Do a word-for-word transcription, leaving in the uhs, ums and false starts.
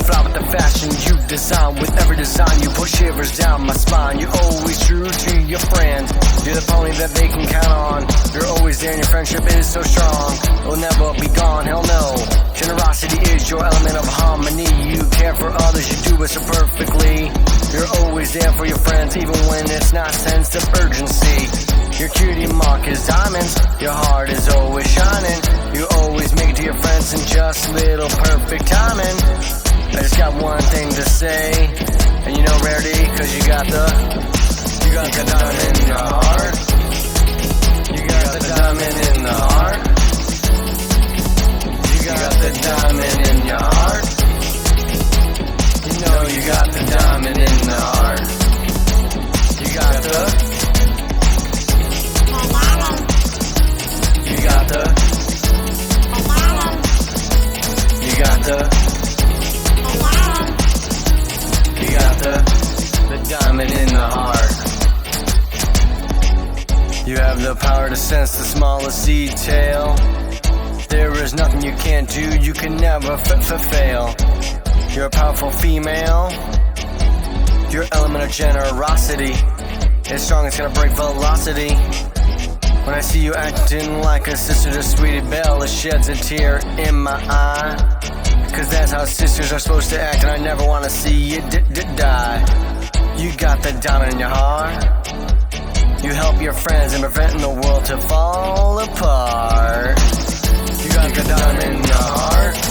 fly with the fashion you design. With every design you put shivers down my spine. You're always true to your friends. You're the pony that they can count on. You're always there and your friendship is so strong. It'll never be gone, hell no. Generosity is your element of harmony. You care for others, you do it so perfectly. You're always there for your friends, even when it's not sense of urgency. Your cutie mark is diamonds, your heart is always shining. You always make it to your friends in just little perfect timing. I just got one thing to say, and you know Rarity, cause you got the, you got the diamond in the heart. You got the diamond in the heart. You got the diamond in your heart. You know you got the diamond in the heart. You got the, you got the, you got the, you got the, the diamond in the heart. You have the power to sense the smallest detail. There is nothing you can't do, you can never f-f-fail. You're a powerful female. Your element of generosity is strong, it's gonna break velocity. When I see you acting like a sister to Sweetie Belle, it sheds a tear in my eye. Cause that's how sisters are supposed to act, and I never wanna see you d-d-die. You got the diamond in your heart. You help your friends in preventing the world to fall apart. You got the diamond in your heart.